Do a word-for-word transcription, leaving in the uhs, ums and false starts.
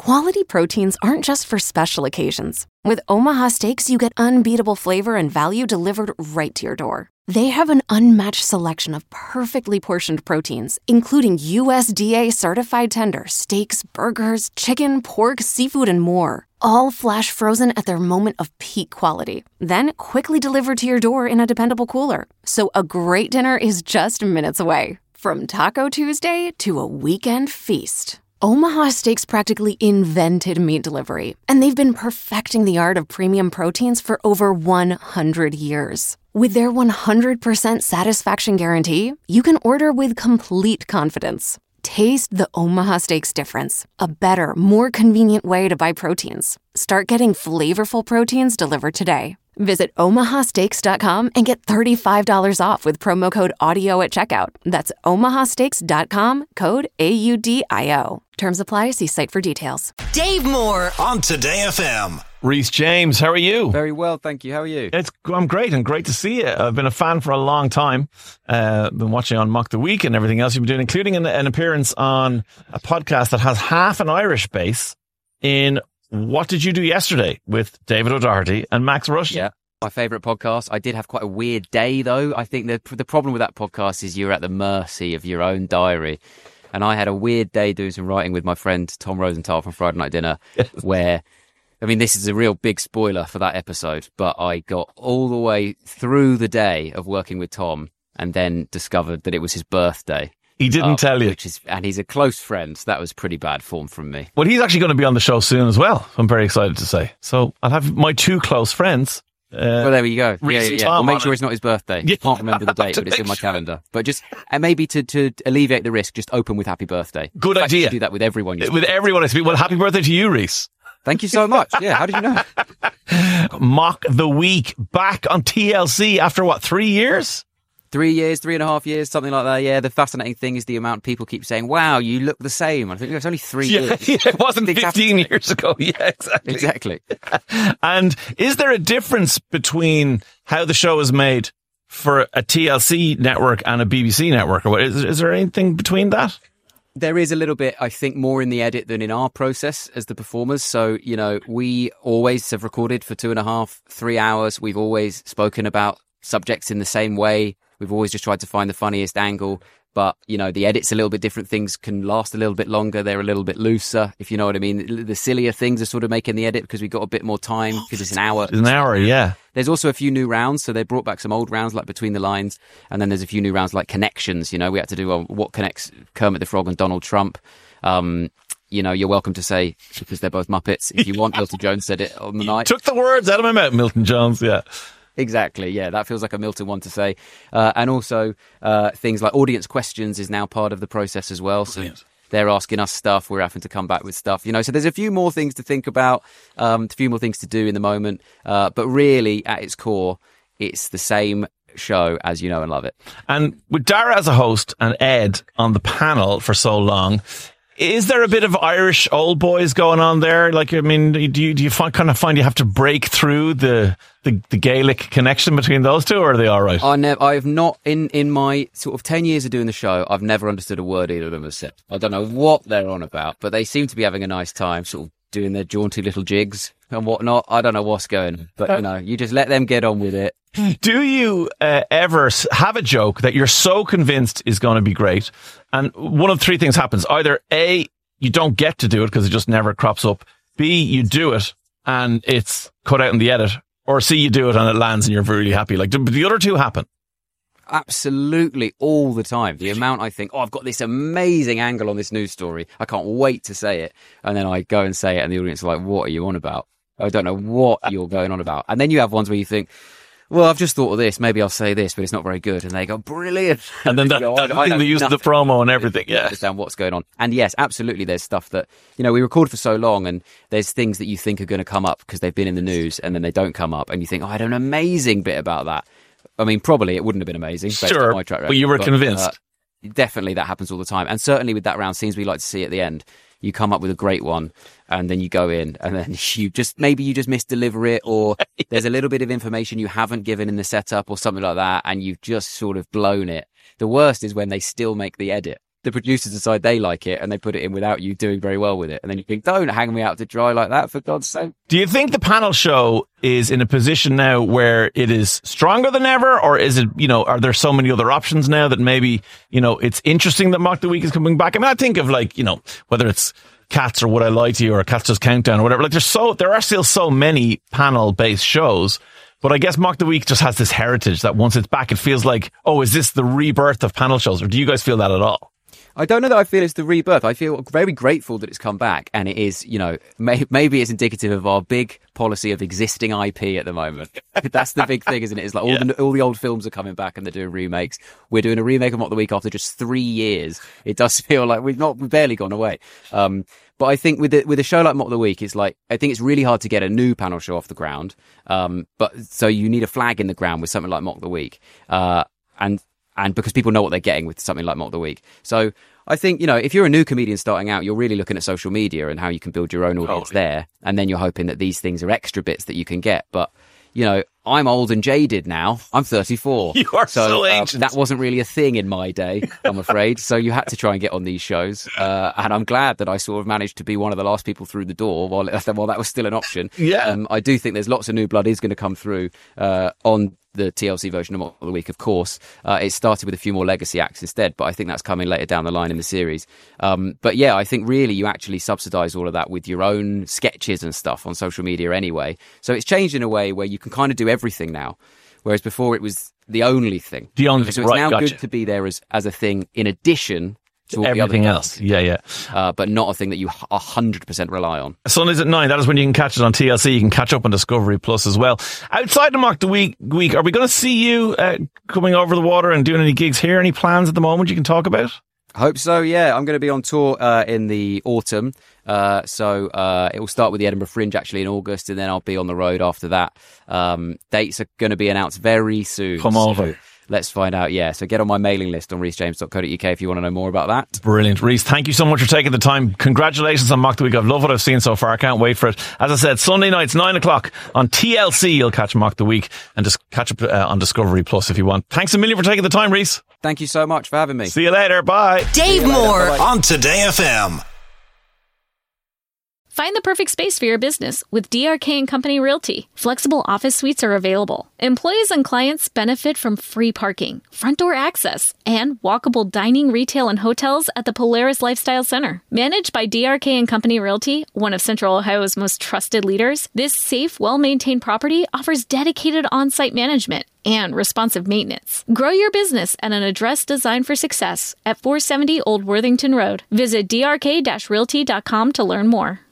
Quality proteins aren't just for special occasions. With Omaha Steaks, you get unbeatable flavor and value delivered right to your door. They have an unmatched selection of perfectly portioned proteins, including U S D A-certified tender steaks, burgers, chicken, pork, seafood, and more. All flash frozen at their moment of peak quality. Then quickly delivered to your door in a dependable cooler. So a great dinner is just minutes away. From Taco Tuesday to a weekend feast, Omaha Steaks practically invented meat delivery, and they've been perfecting the art of premium proteins for over one hundred years. With their one hundred percent satisfaction guarantee, you can order with complete confidence. Taste the Omaha Steaks difference, a better, more convenient way to buy proteins. Start getting flavorful proteins delivered today. Visit omaha steaks dot com and get thirty-five dollars off with promo code AUDIO at checkout. That's omaha steaks dot com, code A U D I O. Terms apply. See site for details. Dave Moore on Today F M. Rhys James, how are you? Very well, thank you. How are you? It's I'm great and great to see you. I've been a fan for a long time. Uh, been watching on Mock the Week and everything else you've been doing, including an, an appearance on a podcast that has half an Irish base in What Did You Do Yesterday with David O'Doherty and Max Rushton. Yeah. My favourite podcast. I did have quite a weird day, though. I think the the problem with that podcast is you're at the mercy of your own diary. And I had a weird day doing some writing with my friend Tom Rosenthal from Friday Night Dinner, where, I mean, this is a real big spoiler for that episode, but I got all the way through the day of working with Tom and then discovered that it was his birthday. He didn't uh, tell you. Which is, and he's a close friend, so that was pretty bad form from me. Well, he's actually going to be on the show soon as well, I'm very excited to say. So I'll have my two close friends. Uh, well, there you go. Yeah, yeah, yeah. I'll make sure it. it's not his birthday. Yeah. I can't remember the date, but it's in my sure. calendar. But just, and maybe to, to alleviate the risk, just open with happy birthday. Good In fact, idea. You should do that with everyone. With everyone I speak. Well, happy birthday to you, Rhys. Thank you so much. Yeah, how did you know? Mock the Week, back on T L C after what, three years? Three years, three and a half years, something like that. Yeah, the fascinating thing is the amount people keep saying, wow, you look the same. I think it's only three yeah, years. Yeah, it wasn't fifteen years ago. Yeah, exactly. Exactly. And is there a difference between how the show is made for a T L C network and a B B C network? Or what? Is, is there anything between that? There is a little bit, I think, more in the edit than in our process as the performers. So, you know, we always have recorded for two and a half, three hours. We've always spoken about subjects in the same way. We've always just tried to find the funniest angle. But, you know, the edit's a little bit different. Things can last a little bit longer. They're a little bit looser, if you know what I mean. The sillier things are sort of making the edit because we've got a bit more time because it's an hour. It's an hour, yeah. There's also a few new rounds. So they brought back some old rounds like Between the Lines. And then there's a few new rounds like Connections. You know, we had to do um, what connects Kermit the Frog and Donald Trump. Um, you know, you're welcome to say, because they're both Muppets, if you want. Milton Jones said it on the night. Took the words out of my mouth, Milton Jones, yeah. Exactly, yeah, that feels like a Milton one to say. Uh, and also uh, things like audience questions is now part of the process as well. So Brilliant. They're asking us stuff, we're having to come back with stuff. You know, so there's a few more things to think about, um, a few more things to do in the moment. Uh, but really, at its core, it's the same show as you know and love it. And with Dara as a host and Ed on the panel for so long, is there a bit of Irish old boys going on there? Like, I mean, do you, do you find, kind of find you have to break through the, the, the Gaelic connection between those two, or are they all right? I never, I have not, in, in my sort of ten years of doing the show, I've never understood a word either of them have said. I don't know what they're on about, but they seem to be having a nice time, sort of doing their jaunty little jigs and whatnot. I don't know what's going on, but, you know, you just let them get on with it. Do you uh, ever have a joke that you're so convinced is going to be great, and one of three things happens? Either A, you don't get to do it because it just never crops up. B, you do it and it's cut out in the edit. Or C, you do it and it lands and you're really happy. Like, do the other two happen? Absolutely, all the time. The amount I think, oh, I've got this amazing angle on this news story. I can't wait to say it. And then I go and say it and the audience are like, what are you on about? I don't know what you're going on about. And then you have ones where you think, well, I've just thought of this. Maybe I'll say this, but it's not very good. And they go, brilliant. And then that, go, that thing they use the promo and everything. Yeah. Understand what's going on. And yes, absolutely. There's stuff that, you know, we record for so long and there's things that you think are going to come up because they've been in the news and then they don't come up. And you think, oh, I had an amazing bit about that. I mean, probably it wouldn't have been amazing. Sure. My track record, but you were but, convinced. Uh, definitely that happens all the time. And certainly with that round, scenes we like to see at the end, you come up with a great one and then you go in and then you just, maybe you just misdeliver it, or there's a little bit of information you haven't given in the setup or something like that and you've just sort of blown it. The worst is when they still make the edit the producers decide they like it and they put it in without you doing very well with it. And then you think, don't hang me out to dry like that, for God's sake. Do you think the panel show is in a position now where it is stronger than ever? Or is it, you know, are there so many other options now that maybe, you know, it's interesting that Mock the Week is coming back? I mean, I think of like, you know, whether it's Cats or Would I Lie to You or Cats Just Countdown or whatever. Like there's so, there are still so many panel based shows. But I guess Mock the Week just has this heritage that once it's back, it feels like, oh, is this the rebirth of panel shows? Or do you guys feel that at all? I don't know that I feel it's the rebirth. I feel very grateful that it's come back, and it is, you know, may, maybe it's indicative of our big policy of existing I P at the moment. That's the big thing, isn't it? It's like all, yeah. the, all the old films are coming back and they're doing remakes. We're doing a remake of Mock the Week after just three years. It does feel like we've not, we've barely gone away. Um, but I think with the, with a show like Mock the Week, it's like, I think it's really hard to get a new panel show off the ground. Um, but so you need a flag in the ground with something like Mock the Week. Uh, and, And because people know what they're getting with something like Mock the Week. So I think, you know, if you're a new comedian starting out, you're really looking at social media and how you can build your own audience totally. there. And then you're hoping that these things are extra bits that you can get. But, you know, I'm old and jaded now. I'm thirty-four. You are so, so ancient. Uh, that wasn't really a thing in my day, I'm afraid. So you had to try and get on these shows. Uh, and I'm glad that I sort of managed to be one of the last people through the door while, while that was still an option. Yeah. Um, I do think there's lots of new blood is going to come through uh, on the T L C version of Mock the Week, of course. Uh, it started with a few more legacy acts instead, but I think that's coming later down the line in the series. Um, but yeah, I think really you actually subsidise all of that with your own sketches and stuff on social media anyway. So it's changed in a way where you can kind of do everything now, whereas before it was the only thing. The only so thing, it's now right, gotcha. good to be there as, as a thing in addition to all everything the else. Yeah, yeah. Uh, but not a thing that you one hundred percent rely on. Sundays at nine, that is when you can catch it on T L C. You can catch up on Discovery Plus as well. Outside of Mock the Week, week are we going to see you uh, coming over the water and doing any gigs here? Any plans at the moment you can talk about? I hope so, yeah. I'm going to be on tour uh, in the autumn. Uh, so uh, it will start with the Edinburgh Fringe actually in August, and then I'll be on the road after that. Um, dates are going to be announced very soon. Come over. So let's find out, yeah. So get on my mailing list on rhys james dot co dot uk if you want to know more about that. Brilliant. Rhys, thank you so much for taking the time. Congratulations on Mock the Week. I've loved what I've seen so far. I can't wait for it. As I said, Sunday nights, nine o'clock on T L C, you'll catch Mock the Week, and just catch up uh, on Discovery Plus if you want. Thanks a million for taking the time, Rhys. Thank you so much for having me. See you later. Bye. Dave Moore Bye-bye. on Today F M. Find the perfect space for your business with D R K and Company Realty. Flexible office suites are available. Employees and clients benefit from free parking, front door access, and walkable dining, retail, and hotels at the Polaris Lifestyle Center. Managed by D R K and Company Realty, one of Central Ohio's most trusted leaders, this safe, well-maintained property offers dedicated on-site management and responsive maintenance. Grow your business at an address designed for success at four seventy Old Worthington Road. Visit d r k dash realty dot com to learn more.